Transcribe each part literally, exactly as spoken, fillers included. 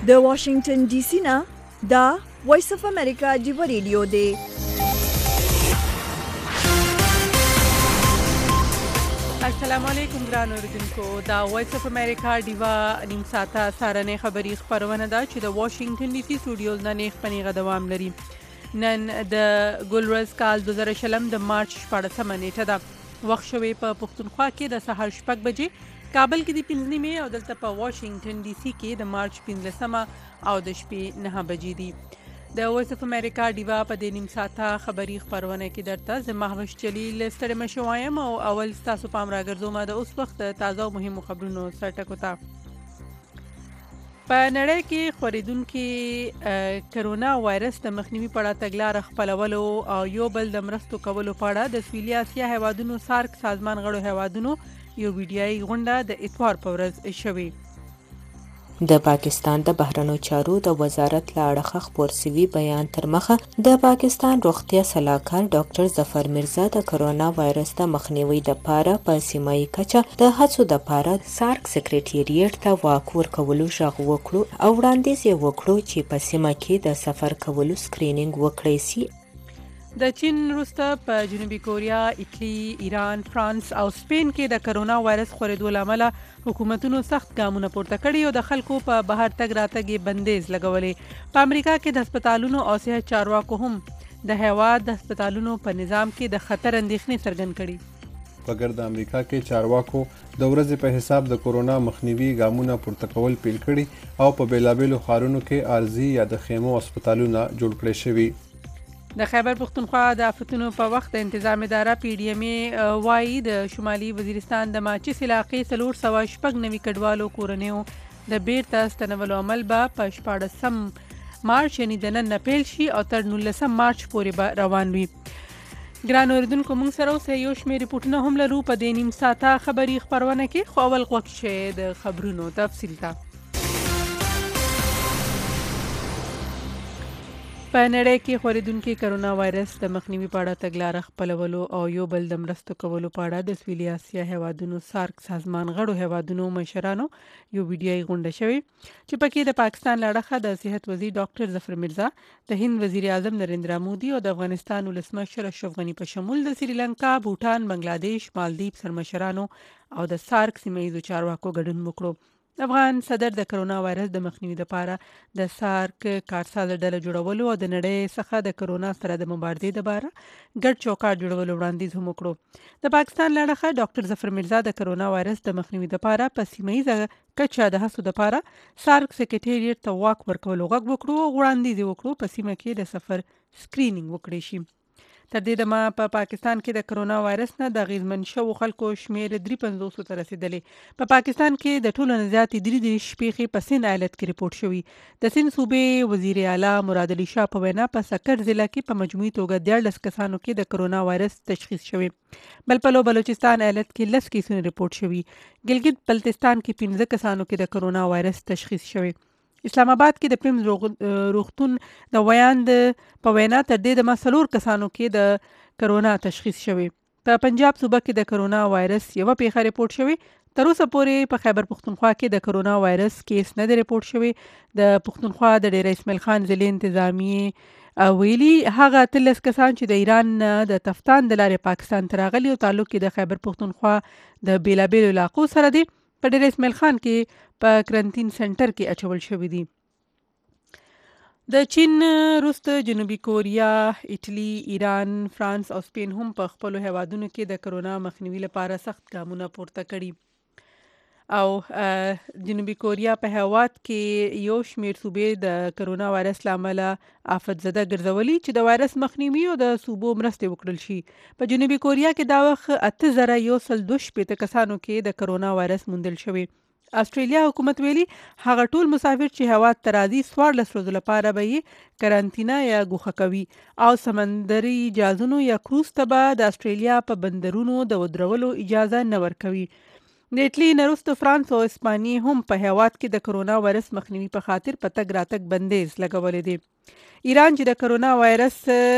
د واشنگټن ډي سي نه دا وایس اف امریکا ډیو ریډیو دی. السلام علیکم ګران اوریدونکو، دا وایس اف امریکا ډیوا نیم ساعته سارنې خبری خبرونه ده چې د واشنگټن ډي سي سټوډیوز نه نیخ پنیغه دوام لري. نن د ګلورز کال دوه زره شلم د مارچ شپاړسمه نیټه ده. وخت شوی په پښتونخوا کې د سهار شپږ بجې، کابل کې د پنځه نیمې او دلته په واشنگټن ډي سي کې د مارچ پنځلسمه او د شپې نهه بجې دي. د وایس اف امریکا ډیوا په دې نیم ساعته خبری خبرونه کې درته زه مهوش جلیل ستړی مشو وایم او اول ستاسو پام راګرځوم د اوس وخت تازه او مهمو خبرونو سرټکو ته. په نړۍ کې خورېدونکي کرونا وایرس د مخنیوي په اړه تګلاره خپلولو او یو بل د مرستو کولو په اړه د سویلي اسیا هیوادونو سارک سازمان غړو هیوادونو یو ویډیويي غونډه د اتوار په ورځ شوې. د پاکستان د بهرنیو چارو د وزارت له اړخه خپور شوي بیان تر مخه د پاکستان روغتیا سلاکار ډاکټر ظفر مرزا د کرونا وایرس د مخنیوي لپاره په سیمایي کچه د هڅو لپاره سارک سکریټریټ ته واک ورکولو غږ وکړو او وړاندیز یې وکړو چې په سیمه کې د سفر کولو سکرینینګ وکړی سي. د چین وروسته په جنوبي کوریا، ایټالي، ایران، فرانس او سپین کې د کرونا وایرس خورېدو له امله حکومتونو سخت ګامونه پورته کړي او د خلکو په بهر تګ راتګ یې بندیز لګولې. په امریکا کې د هسپتالونو او صحت چارواکو هم د هیواد د هسپتالونو په نظام کې د خطر اندېښنې څرګند کړي. په ګرد امریکا کې چارواکو د ورځې په حساب د کرونا مخنیوي ګامونه پورته کول پیل کړي او په بیلابیلو ښارونو کې عارضي یا د خیمو هسپتالونه جوړ کړي شوي. د خیبر پښتونخوا د آفتونو په وخت د انتظام اداره پی ډی ایم ای وایي د شمالي وزیرستان د ماچس علاقې څلور سوه شپږ نوي کډوالو کورنیو د بیرته ستنولو عمل به په شپاړسم مارچ یعنې د نن نه پیل شي او تر نولسم مارچ پورې به روان وي. ګران اوریدونکو، موږ سره اوس یو شمېر ریپورټونه هم لرو په دې نیم ساعته خبري خپرونه کې، خو اول غوږ شئ د خبرونو تفصیل ته. په نړۍ کې خورېدونکي کرونا وایرس د مخنیوي په اړه تګلاره خپلولو او یو بل د مرستو کولو په اړه د سویلي اسیا هیوادونو سارک سازمان غړو هیوادونو مشرانو یو ویډیويي غونډه شوې چې پکې د پاکستان له اړخه د صحت وزیر ډاکټر ظفر مرزا، د هند وزیر اعظم نریندرا مودي او د افغانستان ولسمشر اشرف غني په شمول د سریلانکا، بوټان، بنگلاديش، مالدیپ سرمشرانو او د سارک سیمه ییزو چارواکو ګډون وکړو. افغان صدر د کرونا وایرس د مخنیوي لپاره د سارک کارساز ډله جوړولو او د نړۍ څخه د کرونا سره د مبارزې لپاره ګډ چوکاټ جوړولو وړاندیز هم وکړو. د پاکستان له اړخه ډاکټر ظفر مرزا د کرونا وایرس د مخنیوي لپاره په سیمه ییزه کچه د هڅو لپاره سارک سکریټریټ ته واک ورکولو غږ وکړو او وړاندیز یې وکړو په سیمه کې د سفر سکرینینګ وکړي شي. تر دې دمه په پاکستان کې د کرونا وایرس نه د اغېزمن شوو خلکو شمېر درې پنځوسو ته رسېدلی. په پاکستان کې د ټولو نه زیاتې درې دېرش پیښې په سند ایالت کې رپورټ شوي. د سند صوبې وزیر اعلی مراد علي شاه په وینا په سکر ضلع کې په مجموعي توګه دیارلس کسانو کې د کرونا وایرس تشخیص شوی. بل پلو بلوچستان ایالت کې لس کیسونه رپورټ شوي. ګلګت بلتستان کې پنځه کسانو کې د کرونا وایرس تشخیص شوی. اسلام آباد کې د پیمز روغتون د ویاند په وینا تر دې دمه څلور کسانو کې د کرونا تشخیص شوی. په پنجاب صوبه کې د کرونا وایرس یوه پیښه رپورټ شوی. تر اوسه پورې په خیبر پښتونخوا کې د کرونا وایرس کیس نه دی رپورټ شوی. د پښتونخوا د ډیر اسماعیل خان ضلع انتظامیې ویلي هغه اتلس کسان چې د ایران د تفتان د لارې پاکستان ته راغلي او تعلق کې د خیبر پښتونخوا د بیلابیلو علاقو سره دی، په ډیر اسماعیل خان کې په کرنټین سنټر کې اچول شوی دي. د چین وروسته جنوبي کوریا، ایټالي، ایران، فرانس او سپین هم په خپلو هیوادونو کې د کرونا مخنیوي لپاره سخت ګامونه پورته کړي. او جنوبي کوریا په هیواد کې یو شمېر صوبې د کرونا وایرس له امله آفت زده ګرځولي چې د وایرس مخنیوي او د صوبو مرستې وکړل شي. په جنوبي کوریا کې دا وخت اته زره یو سل دوه شپېته کسانو کې د کرونا وایرس موندل شوی. استرالیا حکومت ویلي هغه ټول مسافر چې هیواد ته راځي څوارلس ورځو لپاره به یې کرانتینا یا ګوښه کوي او سمندري جهازونو یا کروز ته به د استرالیا په بندرونو د ودرولو اجازه نه ورکوي. د ایټالي نه وروسته فرانس او اسپانیې هم په هیواد کې د کرونا وایرس مخنیوي په خاطر په تګ راتګ بندیز لګولی دی. ایران چې د کرونا وایرس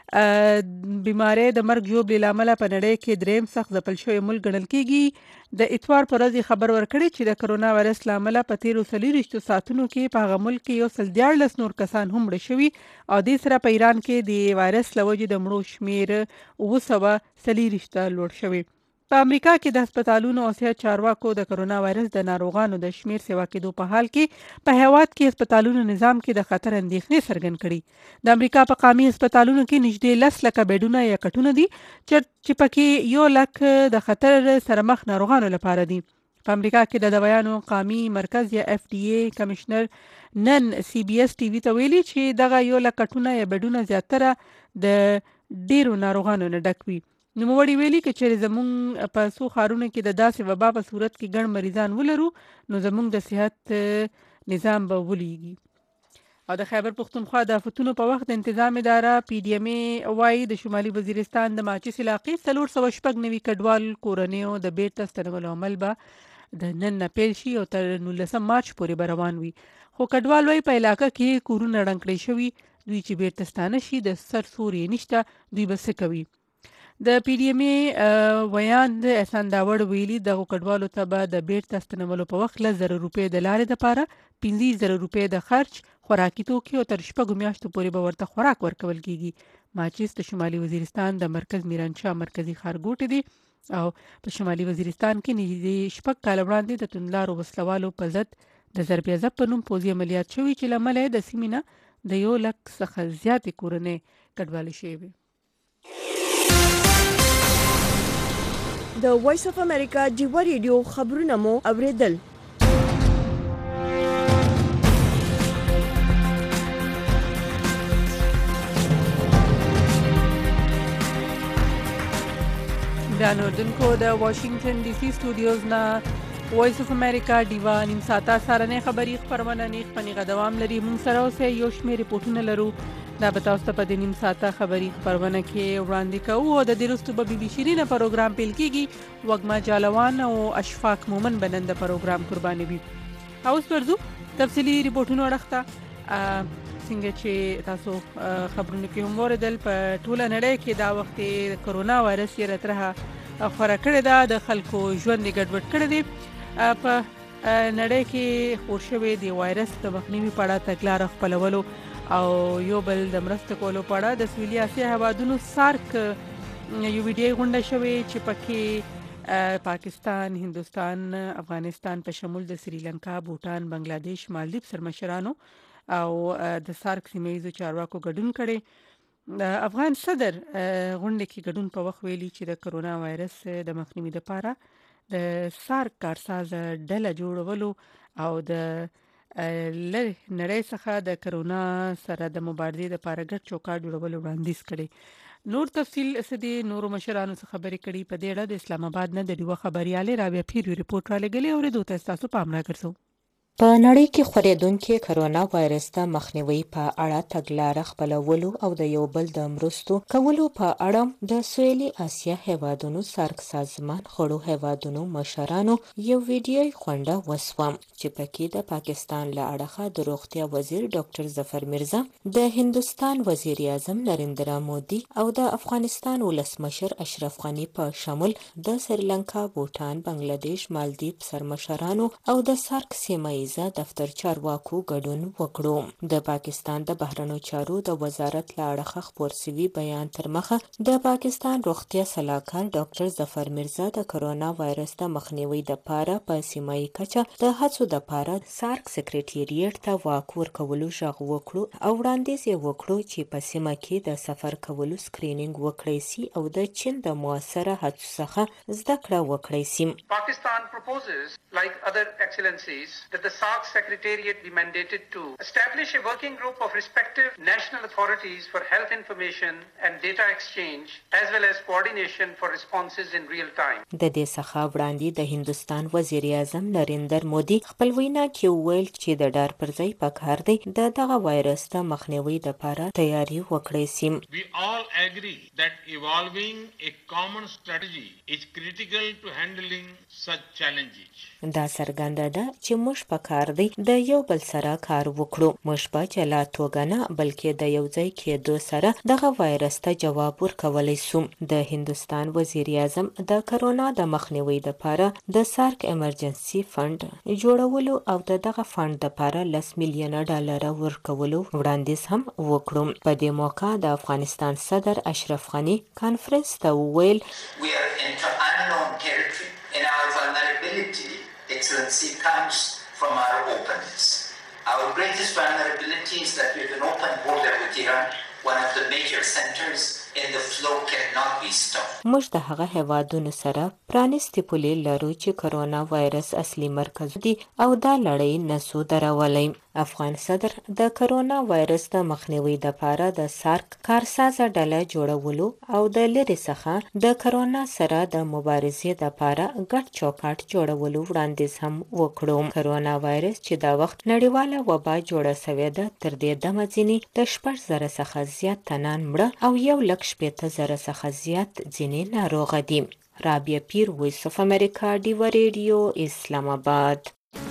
بیماری د مرګ ژوبلې له امله په نړۍ کې دریم سخت ځپل شوی ملک ګڼل کیږي. د اتوار په ورځ خبر ورکړی چې د کرونا وایرس له امله په تیرو څلوېښتو ساعتونو کې په هغه ملک کې یو سل دیارلس نور کسان هم مړه شوي او دې سره په ایران کې د وایرس له وجې د مړو شمېر اوه سوه څلېرویشت لوړ شوی. په امریکا کې د هسپتالونو او صحت چارواکو د کرونا وایرس د ناروغانو د شمېر سیوا کېدو په حال کې په هیواد کې هسپتالونو نظام کې د خطر اندېښنې څرګند کړي. د امریکا په قامي هسپتالونو کې نږدې لس لکه بیډونه یا کټونه دي چې پکې یو لک د خطر سره مخ ناروغانو لپاره دي. په امریکا کې د دوايانو قامي مرکز یا اف ډي اي کمشنر نن سی بي اس ټي وي ته ویلي چې دغه یو لک کټونه یا بیډونه زیاتره د ډیرو ناروغانو نه ډک وي. نوموړي ویلي که چېرې زموږ په څو ښارونو کې د داسې وبا په صورت کې ګڼ مریضان ولرو نو زموږ د صحت نظام به ولېږي. او د خیبر پښتونخوا د آفتونو په وخت د انتظام اداره پی ډي ایم ای وایي د شمالي وزیرستان د ماچیس علاقې څلور سوه شپږ نوي کډوال کورنیو د بیرته ستنولو عمل به د نن نه پیل شي او تر نولسم مارچ پورې به روان وي. خو کډوال وایي په علاقه کې کورونه ړنګ کړي شوي، دوی چې بیرته ستانه شي د سر سور یې نشته، دوی به څه کوي. د پی ډي ایم ای ویاند احسان داوړ ویلي دغو کډوالو ته به د بیرته ستنولو په وخت لس زره روپۍ د لارې دپاره، پنځه زره روپۍ د خرچ، خوراکي توکي او تر شپږو میاشتو پورې به ورته خوراک ورکول کیږي. ماچیس د شمالي وزیرستان د مرکز میرانشاه مرکزي ښارګوټی دی او په شمالي وزیرستان کې نږدې شپږ کاله وړاندې د توندلارو وسلوالو په ضد د ضرب عضب په نوم پوځي عملیات شوي چې له امله یې د سیمې نه د یو لک څخه زیاتې کورنۍ کډوالې شوې وې. د وایس اف امریکا جیوا ریډیو خبرونه مو اوریدل. د اردوونکو د واشنگټن ډي سي سټوډیوز نه وایس اف امریکا ډیوا نیم ساعته سارنۍ خبري خپرونه نیغ په نیغه دوام لري. موږ سره اوسئ، یو شمېر ریپورټونه لرو دا به تاسو ته په دې نیم ساعته خبري خپرونه کې وړاندې کوو او د دې وروسته به بي بي شیرینه پروګرام پیل کیږي. وږمه جالوان او اشفاق مومن به نن د پروګرام قرباني وي. اوس ورځو تفصیلي ریپورټونو اړخ ته. څنګه چې تاسو خبرونه کې هم واوریدل، په ټوله نړۍ کې دا وخت د کرونا وایرس یې راترهه خوره کړې ده، د خلکو ژوند یې ګډوډ کړی دی. په نړۍ کې خپور شوی د وایرس د مخنیوي په اړه تګلاره خپلولو او یو بل د مرسته کولو په اړه د سویلي اسیا هیوادونو سارک یو ویډیو غونډه شوې چې پکې پاکستان، هندوستان، افغانستان په شمول د سریلانکا، بوټان، بنگلادیش، مالدیپ سرمشرانو او د سارک سیمه‌ییزو چارواکو ګډون کړی. د افغان صدر غونډې کې ګډون په وخت ویلي چې د کرونا وایرس د مخنیوي لپاره د سارک کارساز ډله جوړولو او د لرې نړۍ څخه د کرونا سره د مبارزې لپاره ګډ چوکاټ جوړولو وړاندیز کړی. نور تفصیل څه دي، نورو مشرانو څخه خبرې کړي. په دې اړه د اسلام آباد نه د ډیوه خبریالې رابعه پیرو ریپورټ رالیږلی، اورېدو ته ستاسو پام راګرځوو. په نړۍ کې خورېدونکي کرونا وایرس ته مخنیوي په اړه تګلاره خپلولو او د یو بل د مرستو کولو په اړه د سویلي اسیا هیوادونو سارک سازمان غړو هیوادونو مشرانو یو ویډیوي غونډه وسوه چې پکې د پاکستان له اړخه د روغتیا وزیر ډاکټر ظفر میرزا، د هندوستان وزیر اعظم نریندرا مودي او د افغانستان ولسمشر اشرف غني په شمول د سریلانکا، بوټان، بنگلادیش، مالدیپ سرمشرانو او د سارک سیمه دفتر چارواکو ګډون وکړو. د پاکستان د بهرنیو چارو د وزارت له اړخه خپور شوي بیان تر مخه د پاکستان روغتیا سلاکار ډاکټر ظفر میرزا د کرونا وایرس د مخنیوي لپاره په سیمایي کچه د هڅو لپاره سارک سکریټریټ ته واک ورکولو غږ وکړو او وړاندیز یې وکړو چې په سیمه کې د سفر کولو سکرینینګ وکړی سي او د چین د موثره هڅو څخه زده کړه وکړی سي. Pakistan proposes, like other excellencies, that the SARC Secretariat be mandated to establish a working group of respective national authorities for health information and data exchange as well as coordination for responses in real time. د دې څخه وړاندې د هندوستان وزیر اعظم نریندر مودي خپل وینا کې وویل چې د ډار پر ځای پکار دی د دغه وایرس د مخنیوي لپاره تیاری وکړي سي. We all agree that evolving a common strategy is critical to handling such challenges. دا څرګنده ده چې موږ په پکار دی د یو بل سره کار وکړو. موږ په جلا توګه نه بلکې د یو ځای کېدو سره دغه وایرس ته جواب ورکولی سو. د هندوستان وزیر اعظم د کرونا د مخنیوي لپاره د سارک ایمرجنسي فند جوړولو او د دغه فند لپاره لس میلیونه ډالر ورکولو وړاندیز هم وکړو. په دې موقع د افغانستان صدر اشرف غني کانفرنس ته وویل We are into unknown territory and our vulnerability, Excellency, comes from our openness. Our greatest vulnerability is that we have an open border with Iran, one of the major centers in the flow cannot be stopped. موږ د هغه هیوادونو سره پرانیستي پولې لرو چې کرونا وایرس اصلي مرکز دی او دا لړۍ نسو درولی. افغان صدر د کرونا وایرس د مخنیوي لپاره د سارک کارسازه ډله جوړولو او د لرې څخه د کرونا سره د مبارزې لپاره ګډ چوکاټ جوړولو وړاندیز هم وکړو. کرونا وایرس چې دا وخت نړیواله وبا جوړه سوې ده تر دې دمه ځینې د شپږ زره څخه زیات تنان مړه او یو لک شپېته زره څخه زیات ځینې ناروغه دي. رابعه پیر، وایس اف امریکا، ډیوه ریډیو، اسلام آباد.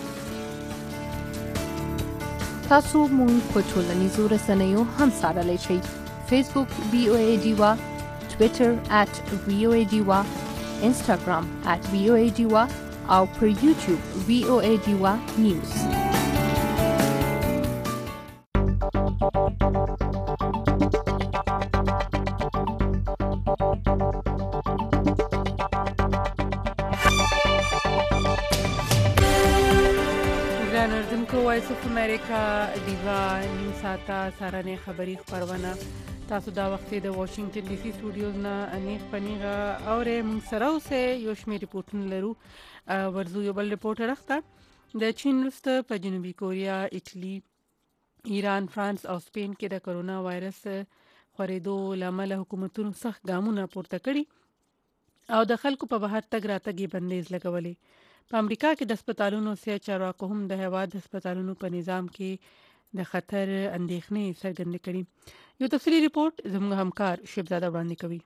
تاسو مونږ په ټولنیزو رسنیو هم څارلی شئ. فیسبوک وی او ای ډیوا، ټویټر ات وی او ای ډیوا، انسټاګرام ات وی او ای ډیوا او پر یوټیوب وی او ای ډیوا نیوز. وایس اف امریکا ډیوا نیوز ساته سارنې خبری خبرونه تاسو دا وخت د واشنگټن ډي سي سټوډیوز نه انیخ پنیغه اورې موږ سره اوسه یو شمېر ریپورتونه لرو. ورزو یو بل ریپورټ راخته د چین وروسته په جنوبي کوریا، ایټالي، ایران، فرانس او سپین کې د کرونا وایرس خورېدو لامل حکومتونو سخت ګامونه پورته کړي او د خلکو په بهر تګ راتګ بندیز لګولې. په امریکا کې د هسپتالونو سیاسي چارواکو هم د هیواد د هسپتالونو په نظام کې د خطر اندېښنې څرګندې کړي. یو تفصیلي ریپورت زموږ همکار شیبزاده وړاندې کوي.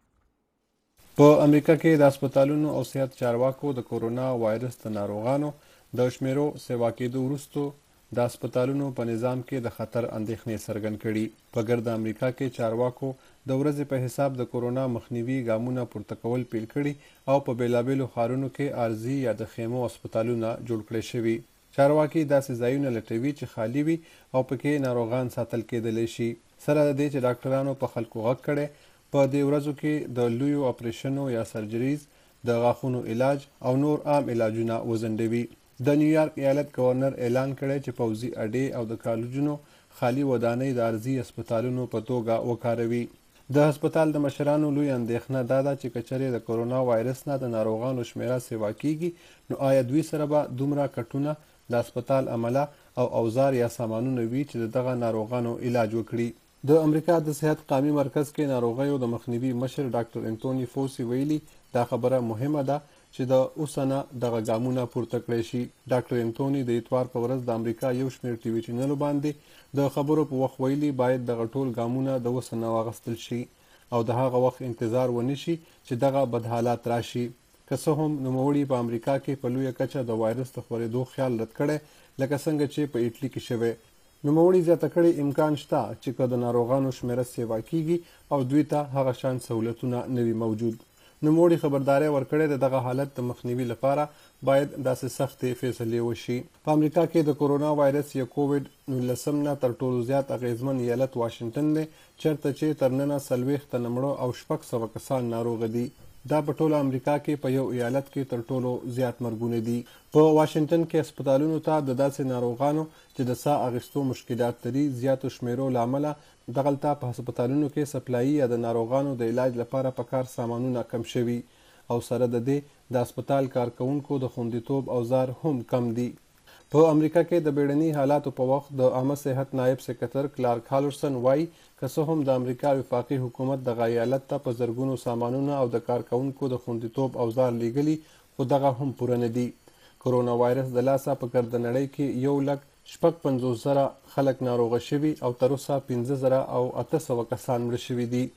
په امریکا کې د هسپتالونو او صحت چارواکو د کورونا وایرس د ناروغانو د شمیرو سیوا کېدو وروسته د هسپتالونو په نظام کې د خطر اندېښنې څرګند کړي. په ګرد امریکا کې چارواکو د ورځې په حساب د کورونا مخنیوي ګامونه پورته کول پیل کړي او په بیلابیلو ښارونو کې ارضي یا د خیمو هسپتالونه جوړ کړي شوي. چارواکي داسې ځایونه لټوي چې خالي وي او پکې ناروغان ساتل کېدلی شي. سره د دې چې ډاکټرانو په خلکو غږ کړی په دې ورځو کې د لویو اپریشنو یا سرجریز، د غاښونو علاج او نور عام علاجونه وځنډوي. د نیویارک ایالت گورنر اعلان کړی چې پوځي اډې او د کالجونو خالي ودانۍ د ارضي هسپتالونو په توګه وکاروي. د هسپتال د مشرانو لوی اندېښنه دا ده چې که چېرې د کورونا وایرس نه د ناروغانو شمیره سیوا کیږي نو آیا دوی سره به دومره کټونه د هسپتال عمله او اوزار یا سامانونه وي چې د دغه ناروغانو علاج وکړي. د امریکا د صحت قومي مرکز کې ناروغیو د مخنیوي مشر ډاکټر انټوني فوسي ویلي دا خبره مهمه ده چې د اوسنه دغه ګامونه پورته کړی شي. ډاکټر انټوني د اتوار په ورځ د امریکا یو شمېر ټي وي چینلو باندې د خبرو په وخت ویلي باید دغه ټول ګامونه د اوسنه واخیستل شي او د هغه وخت انتظار ونه شي چې دغه بد حالات راشي. که څه هم نوموړي په امریکا کې په لویه کچه د وایرس د خپرېدو خیال رد کړی لکه څنګه چې په ایټلي کې شوی. نوموړي زیاته کړې امکان شته چې که د ناروغانو شمیره سیوا کیږي او دوی ته هغه شان سهولتونه نه وي موجود. نوموړي خبرداری ورکړې د دغه حالت د مخنیوي لپاره باید داسې سختې فیصلې وشي. په امریکا کې د کورونا وایرس یا کووډ نولسم نه تر ټولو زیات اغیزمن ایالت واشنګټن دی چېرته چې تر ننه څلوېښت تنه مړه او شپږ سوه کسان ناروغه دي. دا په ټوله امریکا کې په یو ایالت کې تر ټولو زیات مرګونه دي. په واشنګټن کې هسپتالونو ته د داسې ناروغانو چې د ساه اخیستو مشکلات لري زیاتو شمیرو له امله دغلته په هسپتالونو کې سپلایي یا د ناروغانو د علاج لپاره پکار سامانونه کم شوي او سره د دې د هسپتال کارکونکو د خوندیتوب اوزار هم کم دي. په امریکا کې د بیړني حالاتو په وخت د عامه صحت نایب سکرتر کلارک هالورسن وایي که څه هم د امریکا وفاقي حکومت دغه ایالت ته په زرګونو سامانونه او د کارکونکو د خوندیتوب اوزار لیږلي خو دغه هم پوره نه دي. کرونا وایرس د لاسه په ګرد نړۍ کې یو لک شپږ پنځوس زره خلک ناروغه شوي او تر اوسه پنځه زره او اته سوه کسان مړه شوي دي.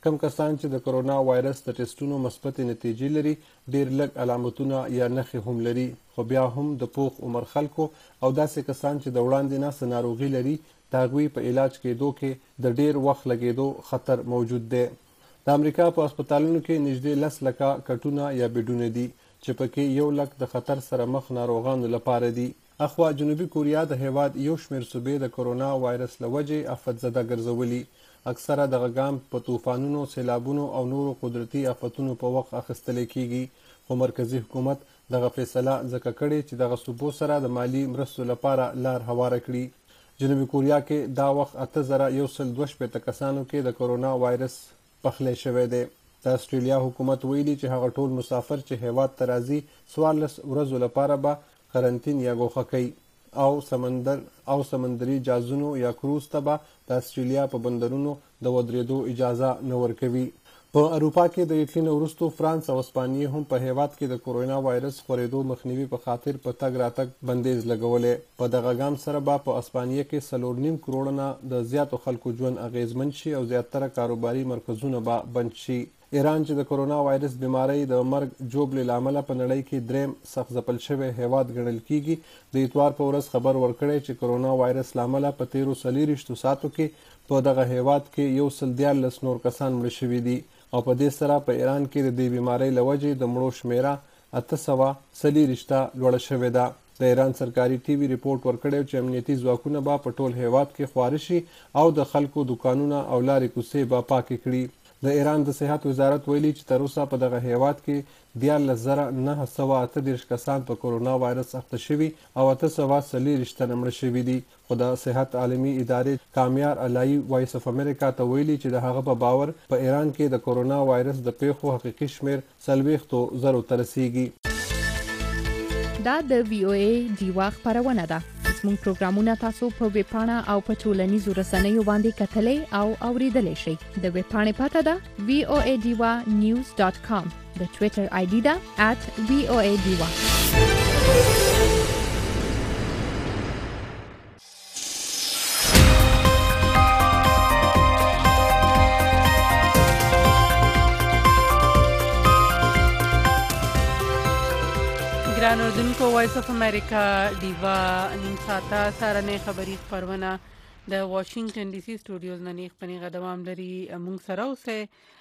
کم کسان چې د کرونا وایرس د ټیسټونو مثبتې نتیجې لري ډېر لږ علامتونه یا نښې هم لري، خو بیا هم د پوخ عمر خلکو او داسې کسان چې د وړاندې نه څه ناروغي لري د هغوی په علاج کېدو کې د ډېر وخت لګېدو خطر موجود دی. د امریکا په هسپتالونو کې نږدې لس لکه کټونه یا بیډونه دي چې پکې یو لک د خطر سره مخ ناروغانو لپاره دي. اخوا جنوبي کوریا د هیواد یو شمېر صوبې د کرونا وایرس له وجې افت زده ګرځولي. اکثره دغه ګام په طوفانونو، سیلابونو او نورو قدرتي آفتونو په وخت اخیستلی کیږي، خو مرکزي حکومت دغه فیصله ځکه کړې چې دغه صوبو سره د مالي مرستو لپاره لار هواره کړي. جنوبي کوریا کې دا وخت اته زره یو سل دوه شپېته کسانو کې د کرونا وایرس پخلی شوی دی. د استرالیا حکومت ویلي چې هغه ټول مسافر چې هیواد ته راځي څوارلس ورځو لپاره به قرنطین یا ګوښه کوي او سمندر او سمندري جهازونو یا کروز ته به د استرالیا په بندرونو د ودرېدو اجازه نه ورکوي. په اروپا کې د اټلي نه وروستو فرانس او اسپانیې هم په هیواد کې د کرونا وایرس خپرېدو مخنیوي په خاطر په تګ راتګ بندیز لګولی. په دغه ګام سره به په اسپانیې کې څلور نیم کروړه نه د زیاتو خلکو ژوند اغیزمن شي او زیاتره کاروباري مرکزونه به بند شي. ایران چې د کرونا وایرس بیمارۍ د مرګ جوړې له امله په نړۍ کې دریم سخت ځپل شوی هیواد ګڼل کیږي، د اتوار په ورځ خبر ورکړی چې کرونا وایرس له امله په تیرو څلېرویشتو ساعتو کې په دغه هیواد کې یو سل دیارلس نور کسان مړه شوي دي او په دې سره په ایران کې د دې بیمارۍ له وجې د مړو شمیره اته سوه څلېرویشته لوړه شوې ده. د ایران سرکاري ټي وي ریپورټ ورکړی چې امنیتي ځواکونه به په ټول هیواد کې خواره شي او د خلکو دکانونه او لارې کوڅې به پاکې کړي. د ایران د صحت وزارت ویلي چې تر اوسه په دغه هیواد کې دیارلس زره نهه سوه اته دېرش کسان په کرونا وایرس اخته شوي او اته سوه څلېرویشت تنه مړه شوي دي. خو د صحت عالمي ادارې کامیار علایي وایس اف امریکا ته ویلي چې د هغه په باور په ایران کې د کرونا وایرس د پیښو حقیقي شمېر څلوېښتو زرو ته رسیږي. دا د وی او ای ډیوا خبرونه ده. زموږ پروګرامونه تاسو په ویب پاڼه او په ټولنیزو رسنیو باندې کتلای او اوریدلای شئ. د ویب پاڼې پته ده وی او ای ډیوا نیوز ډاٹ کام. د ټوئیټر آی ډي ده ات وی او ای ډیوا. ګران اردوونکو، وایس اف امریکا ډیوا نیم ساعته سهارنۍ خبري خپرونه د واشنگټن ډي سي سټوډیوز نه نیغ په نیغه دوام لري. موږ سره اوسئ.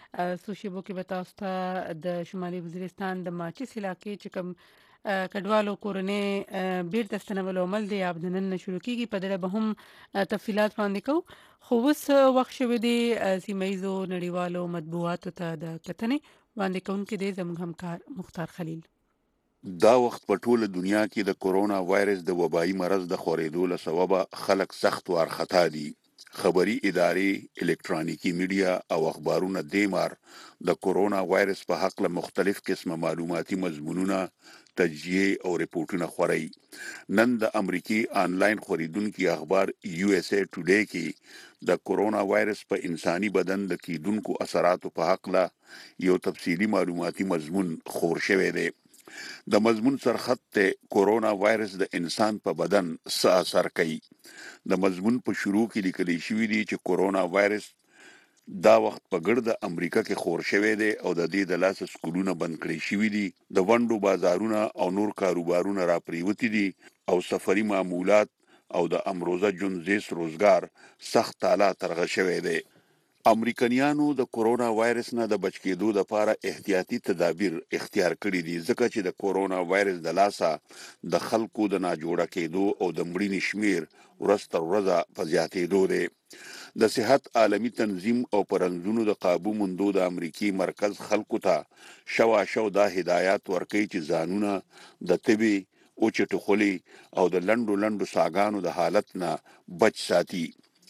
څو شیبو کې به تاسو ته د شمالي وزیرستان د ماچس علاقې چې کوم کډوالو کورنۍ بیرته ستنولو عمل دی یا د نن نه شروع کیږي، په دې به هم تفصیلات وړاندې کوو. خو اوس وخت شوی دی سیمه ییزو نړیوالو مطبوعاتو ته د کتنې وړاندې کوونکی دی زموږ همکار مختار خلیل. دا وخت په ټوله دنیا کې د کرونا وایرس د وبایي مرض د خورېدو له سببه خلک سخت وارخطا دي. خبري ادارې، الکترونیکی میډیا او اخبارونه دیمار د کرونا وایرس په حق له مختلف قسمه معلوماتي مضمونونه، تجزیه او ریپورتونه خوري. نن د امریکای آنلاین خوريدونکو اخبار یو اس اے ټوډے کې د کرونا وایرس په انساني بدن د کیدونکو اثراتو په حق له یو تفصیلی معلوماتي مضمون خور شوی دی. د مضمون سرخط ته کرونا وایرس د انسان په بدن څه اثر کوي. د مضمون په شروع کې لیکل شوی دی چې کرونا وایرس دا وخت په ګرد امریکا کې خور شوی دی او د دې د لاس سکولونه بند کړی شوی دي. د ونډو بازارونه او نور کاروبارونه را پریوتی دي او سفري معمولات او د امروزه ژوند زیس روزګار سخت تالا ترغه شوی دی. امریکایانو د کرونا وایرس نه د بچ کېدو لپاره احتیاطي تدابیر اختیار کړي دي، ځکه چې د کرونا وایرس د لاسه د خلکو د ناجوړه کېدو او د مړینې شمیر ورځ تر ورځه په زیاتېدو دی. د صحت عالمي تنظیم او پرنځونو د قابو موندو د امریکای مرکز خلکو ته شوا شو دا هدایات ورکوي چې ځانونه د طبي او چټخولي او د لندو لندو ساګانو د حالت نه بچ ساتي.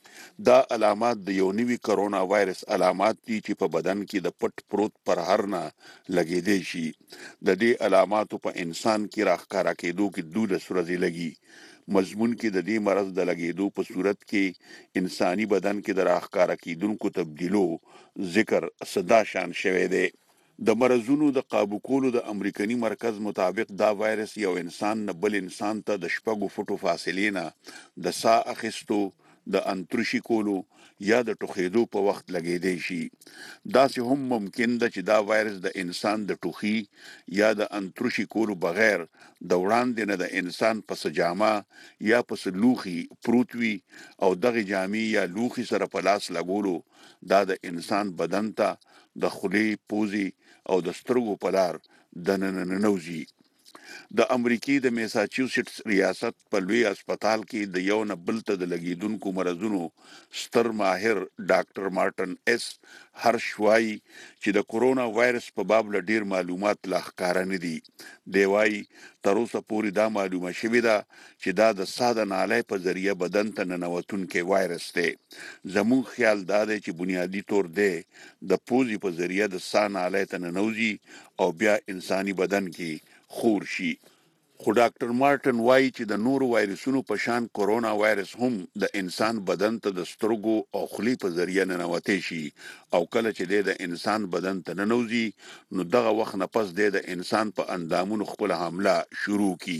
دا علامات د یو نوي کرونا وایرس علامات دي چې په بدن کې د پټ پروت پرهر نه لګېدی شي. د دې علاماتو په انسان کې راښکاره کېدو کې دولس ورځې لګي. مضمون کې د دې مرض د لګېدو په صورت کې انساني بدن کې د راښکاره کېدونکو تبدیلو ذکر صدا شان شوی دی. د مرضونو د قابو کولو د امریکایي مرکز مطابق دا وایرس یو انسان نه بل انسان ته د شپږو فوټو فاصلې نه د ساه اخیستو، د انترشي کولو یا د ټوخېدو په وخت لګېدای شي. دا سه هم ممکن ده چې دا وایرس د انسان د ټوخي یا د انترشي کولو بغیر د وړاندې نه د انسان په سجامه یا په سلوخي پروت وي او دغه جامې یا لوخي سره په لاس لګولو دا د انسان بدن ته د خولې پوزي او د سترګو په لار د ننوځي. د امریکای د میساچوسټس ریاست په لوی هسپتال کې د یو نه بل ته د لګیدونکو مرزونو ستر ماهر ډاکټر مارټن اس هرش وايي چې د کورونا وایرس په باب له ډیر معلومات لا ښکاره نه دي. دی وايي تر اوسه پورې دا معلومه شوې ده چې دا د ساده نالۍ په ذریعہ بدن ته ننوتونکي وایرس دی. زموږ خیال دا دی چې بنیادی طور دی د پوزي په ذریعہ د سا نالۍ ته ننوځي او بیا انساني بدن کې خور شي. خو ډاکټر مارټن وايي چې د نورو وایرسونو په شان کورونا وایرس هم د انسان بدن ته د سترګو او خولې په ذریعہ ننوتي شي او کله چې د انسان بدن ته ننوځي نو دغه وخت نه پس د انسان په اندامونو خپل حمله شروع کی.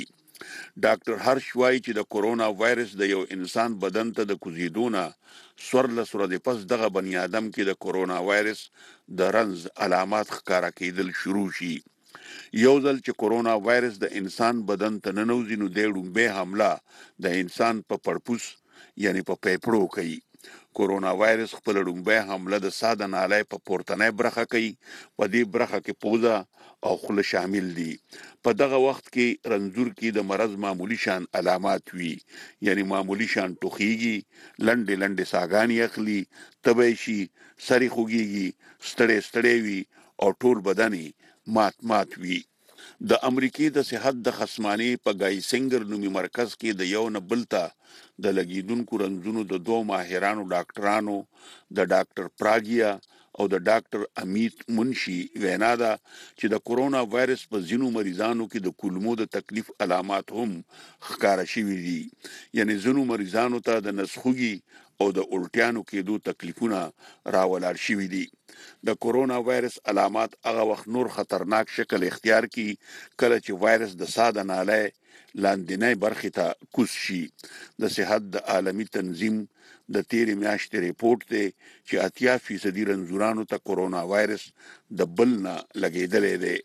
ډاکټر هرش وايي چې د کورونا وایرس د یو انسان بدن ته د کوزیدونه سورلس ورځې پس دغه بنی آدم کې د کورونا وایرس د رنز علامات ښکارا کېدل شروع شي. یو ځل چې کورونا وایرس د انسان بدن ته ننوځي نو د لومبه حمله د انسان په پړپوس یعنی په پیپړو کوي. کورونا وایرس خپل لومبه حمله د ساده نالۍ په پورتنۍ برخه کوي. په دې برخه کې پوزه او خوله شامل دي. په دغه وخت کې رنځور کې د مرض معمولی شان علامات وي یعنی معمولی شان ټوخیږي لنډې لنډې ساګانی اخلي تبې شي سری خوږيږي ستړې ستړې وي او ټول بدني مات مات وی. د امریکای د صحت د خصماني په ګایسنګر نومي مرکز کې د یو نه بلتا د لګیدونکو رنځونو د دوه ماهرانو ډاکټرانو د ډاکټر پراګیا او د ډاکټر امیت منشي وینا ده چې د کورونا وایرس په ځینو مریضانو کې د کولمو د تکلیف علامات هم ښکارا شوي دي. یعنی ځینو مریضانو ته د نسخوږي او د الټیانو کېدو تکلیفونه راولار شوي دي. د کورونا وایرس علامات هغه وخت نور خطرناک شکل اختیار کی کله چې وایرس د ساده نالۍ لاندینۍ برخې ته کوز شي. د صحت د عالمي تنظیم د تیرې میاشتې ریپورت دی چې اتیا فیصدي رنځورانو ته کورونا وایرس د بل نه لګېدلی دی.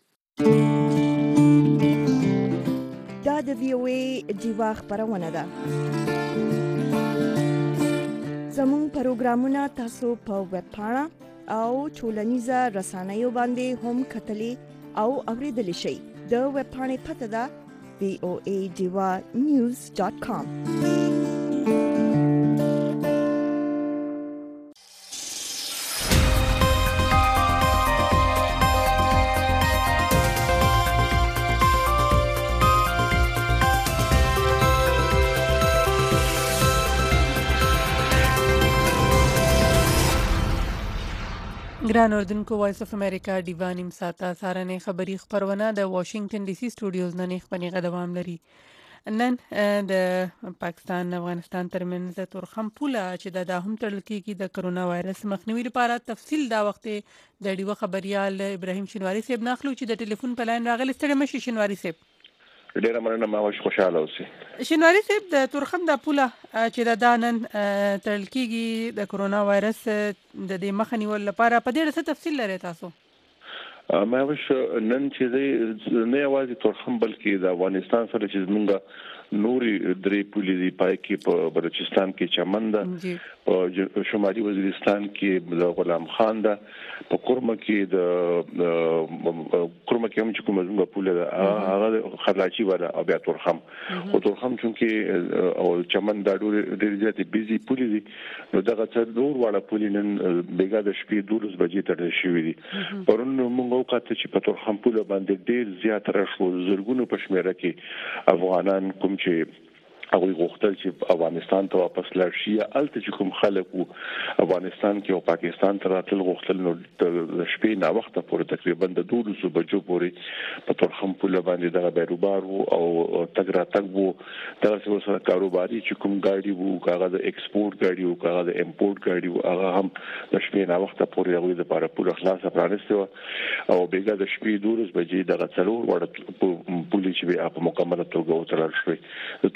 دا د وی او ای ډیوا خبرونه ده. زموږ پروګرامونه تاسو په ویب پاڼه او ټولنیزه رسنیو باندې هم کتلی او اوریدلی شئ. د ویب پاڼې پته ده وی او ای ډیوا نیوز ډاټ کام. ګران اردوونکو وایس اف امریکا ډیوا نیم ساته سارنې خبری خبرونه د واشنگټن ډي سي سټوډیوز نه نه خبري دوام لري. نن د پاکستان افغانستان ترمنځ د تورخم پوله چې د هم تړل کېږي د کرونا وایرس مخنیوي لپاره تفصیل دا وخت د ډیوا خبريال ابراهيم شنواری صاحب ناخلو چې د ټلیفون په لاین راغلی. ستړي مشي شنواری صاحب. ډیره مننه ما واش خوشاله اوسئ. شنواری صاحب د تورخم د پوله چې د دانن تړل کېږي د کرونا وایرس د دې مخنیوي لپاره په ډېر څه تفصیل لري تاسو؟ ما واش نن چې نه یوازې تورخم بلکې د افغانستان سره چې موږ نوري درې پولې دی پای کې په بلوچستان کې چمن ده په شمالي وزیرستان کې د غلام خان ده په کورمه کې د کورمه کې هم چې کومه زموږ پوله ده هغه خرلاچي وره او بیا تورخم او تورخم چې او چمن دا ډېر ډېر زیاتې بيزي پولې دي نو دغه څه ډور واړه پولې نن بیګا د شپې دولس بجې تر شوې دي پرون موږ وکړه چې په تورخم پوله باندې ډېر زیات راشو زرګونو په شمیره کې افغانان کوم چې هغه غوښتل چې افغانستان ته واپس لاړ شي الته چې کوم خلک وو افغانستان کې او پاکستان ته راتل غوښتل نو د شپې نا وخت پورې تقریبا د دولس بجو پورې په تورخم پوله باندې دغه بیروبار وو او تګ را تګ وو دغه څه سره کاروباري چې کوم ګاډي وو هغه د ایکسپورت ګاډي وو هغه د امپورت ګاډي وو هغه هم د شپې نا وخت پورې هغه د لپاره پوله خلاصه پرانسته او بیګا د شپې دولس بجې دغه څلور وړ پولیس به په مکمله توګه وترل شوی. د تورخم په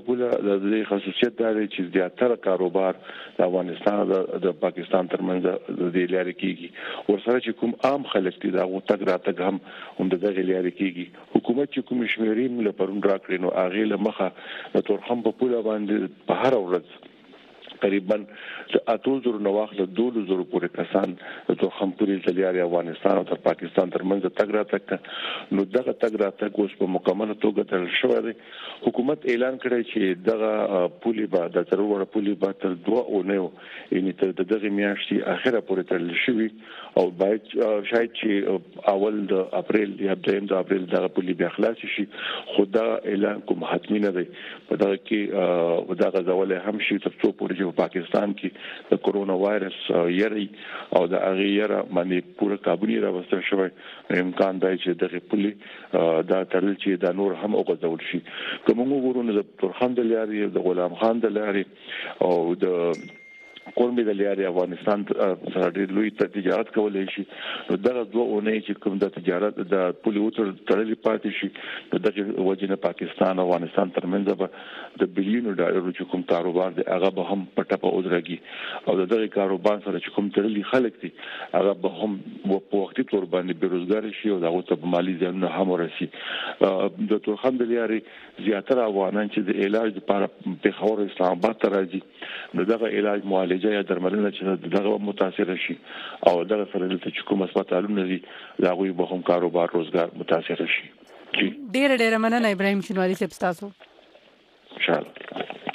په پوله د دې خصوصیت دا دی چې زیاتره کاروبار د افغانستان د پاکستان ترمنځ د دې لارې کیږي ورسره چې کوم عام خلک دي دا غوتګ راتګ هم هم د دغه لارې کیږي حکومت چې کوم شمیرین له پرون راکړي نو هغه له مخه د تورخم په پوله باندې په هر ورځ تقریبا اتو زره نواخ له دوه زره پورې کسان د تورخم پورې د لارې افغانستان او پاکستان ترمنځ تګ راتګ نو دغه تګ راتګ اوس په مکمله توګه تړل شوی دی حکومت اعلان کړی چې دغه پولي به د ضروري پولي به تر دوه اونیو یعنی تر دغه میاشتې اخره پورې تړل شوی او باید شاید چې اول د اپریل یا دویم د اپریل دغه پولي بیا خلاص شي خو دا اعلان کوم حتمی نه دی په دغه کې دغه ځول هم شي تر څو پورې په پاکستان کې د کورونا وایرس یری او د هغه یره باندې پوره کابونی راوستل شوی امکان دی چې دغه پولي دا تړل چې د نور هم وګرځول شي کوم وګورو د تورخم د لارې د غلام خان د لارې او د قومي د لارې افغانستان سره ډېر لوی تجارت کولای شي نو دغه دوه اونۍ چې کوم د تجارت د پولي وتر تړلې پاتې شي نو دغه وجنه پاکستان او افغانستان ترمنځ به د بلیونو ډالرو چې کوم کاروبار دی هغه به هم پټه په اوځرږي او دغه کاروبار سره چې کوم تړلې خلک دي هغه به هم په وختي تور باندې بیروزګار شي او دغه ته مالی زیانونه هم ورسي د تورخم د لارې زیاتره افغانان چې د علاج لپاره په خور اسلام آباد ته راځي نو دغه علاج معالجه یا درملنه چې دغه متاثر شي او دغه سره د چکم هسپتالونو دي دا غوي به هم کاروبار روزګار متاثر شي ډیر ډیر مننه ابراهيم شینواری صاحب تاسو ان شاء الله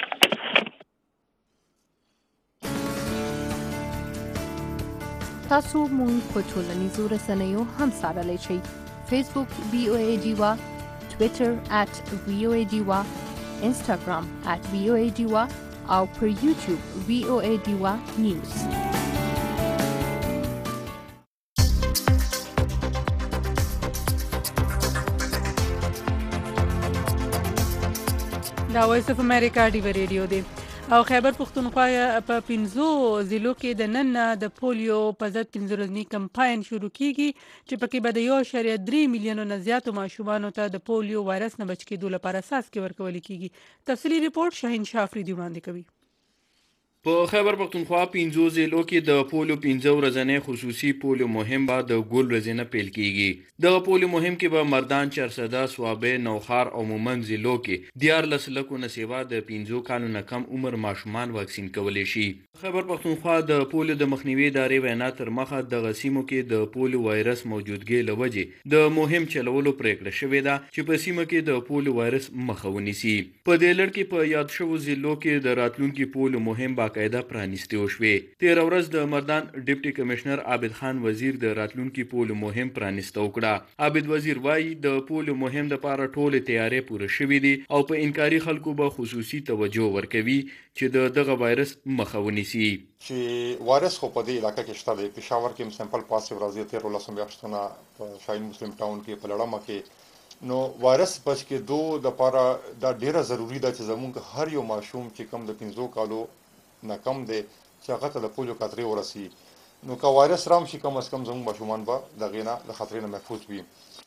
تاسو مونږ په ټولنیزو رسنیو هم سره شئ فیسبوک بی او ای ډیوا ټوئیټر ات وی او ای ډیوا انسټاګرام ات وی او ای ډیوا او پر یوټیوب وی او ای ډیوا نیوز دا وایس اف امریکا ډیو ریډیو دی او خیبر پختونخوا په پنځو ضلعو کې د نن د پولیو په ضد پنځه ورځنی کمپاین شروع کیږي چې پکې به د یو اعشاریه درې میلیونو نه زیاتو ماشومانو ته د پولیو وایرس نه بچ کېدو لپاره څاڅکي ورکول کیږي تفصیلي ریپورت شاهین شاه افریدي وړاندې کوي په خیبر پختونخوا پنځو ضلعو کې د پولیو پنځه ورځنی خصوصي پولیو مهم به د ګول ورځې نه پیل کیږي د پولیو مهم کې به مردان چرسده سوابه نوخار او مومند ضلعو کې دیارلس لکو نه سیوا د پنځو کالو نه کم عمر ماشومان واکسین کولی شي خیبر پختونخوا د پولیو د مخنیوي ادارې وینا تر مخه د غسیمو کې د پولیو وایرس موجودګي لوجه د مهم چلولو پریکړه شوې ده چې په سیمه کې د پولیو وایرس مخه ونیسي په دې لړ کې په یاد شوو ضلعو کې د راتلونکي پولیو مهم باقاعده پرانیستي وشوې تیر ورځ د مردان ډیپټي کمشنر عابد خان وزیر د راتلونکي پولیو مهم پرانیسته وکړه عابد وزیر وایي د پولیو مهم د لپاره ټولې تیارې پوره شوې دي او په انکاري خلکو به خصوصي توجه ورکوي چې د دغه وایرس مخه ونیسي چې وایرس خو په دې علاقې کې شته دی پېښور کې سیمپل پاسیو راځي تیر ولسم میاشتونه په شاهین مسلم ټاون کې په لړمه کې نو وایرس بچ کې دوه د لپاره دا ډیره ضروری ده چې زموږ هر یو ماشوم چې کم د پنځو کالو نه کم دی چې هغه ته د پولیو خطرې ورسي نو که وایرس رام شي کم از کم زموږ ماشومان به دغې نه د خطرې نه محفوظ وي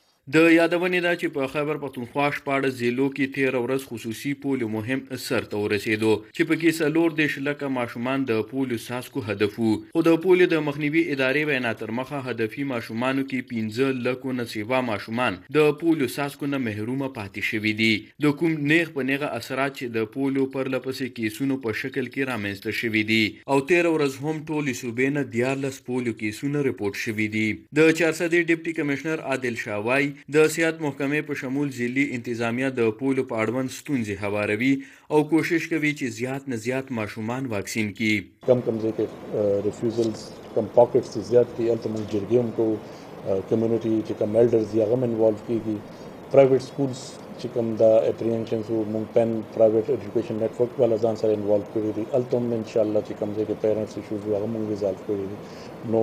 د یادونې ده چې په خیبر پختونخوا شپاړس ضلعو کې تیر ورځ خصوصي پولیو مهم سر ته ورسېدو چې پکې څلور دېرش لکه ماشومان د پولیو څاڅکو هدف وو خو د پولیو د مخنیوي ادارې وینا تر مخه هدفي ماشومانو کې پنځه لکو نه سیوا ماشومان د پولیو څاڅکو نه محرومه پاتې شوي دي د کوم نیغ په نیغه اثرات چې د پولیو پرلپسې کیسونو په شکل کې رامنځته شوي دي او تیر ورځ هم ټولې صوبې نه دیارلس پولیو کیسونه رپورټ شوي دي د چارسدې ډیپټي کمشنر عادل شاه وایي د صحت محکمې په شمول ضلعي انتظامیه د پولیو په اړوند ستونزې هواروي او کوشش کوي چې زیات نه زیات ماشومان واکسین کړي کم کم ځای کې ریفیوزلز کم پاکټس زیات دي البته موږ جرګې هم کوو کمیونټي چې کوم ایلډرز دي هغه هم انوالو کېږي پرایویټ سکولز چې کوم د اپریهنشنز او موږ پن پرایویټ ایجوکیشن نیټورک والا ځان سره انوالو کړي دي البته هم ان شاء الله چې کوم ځای کې پیرنټس ایشوز هغه موږ ریزالو کړي دي نو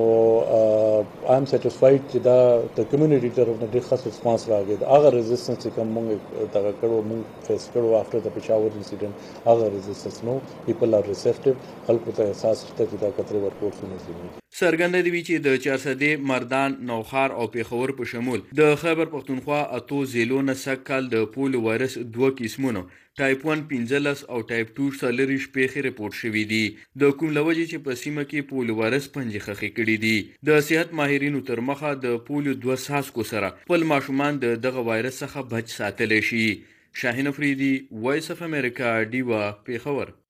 آی ایم سیټسفاید چې دا د کمیونټي طرف نه ډېر ښه ریسپانس راغی دا هغه ریزسټنس چې کوم موږ دغه کړو موږ فیس کړو افټر د پېښور انسیډنټ هغه ریزسټنس نو پیپل آر ریسپټیو خلکو ته احساس شته چې دا خطرې ورکول شوی څرګنده دی چې د چارسدې مردان نوخار او پیښور په شمول د خیبر پښتونخوا اتو ضلعو نه سږکال د پولیو وایرس دوه قسمونو ټایپ ون پنځلس او ټایپ ټو څلورویشت پیښې رپورټ شوې دي د کوم له وجې چې په سیمه کې پولیو وایرس پنجې خښې کړي دي د صحت ماهرینو تر مخه د پولیو دوه څاڅکو سره خپل ماشومان د دغه وایرس څخه بچ ساتلی شي. شاهین افریدي، وایس اف امریکا، ډیوا، پیښور.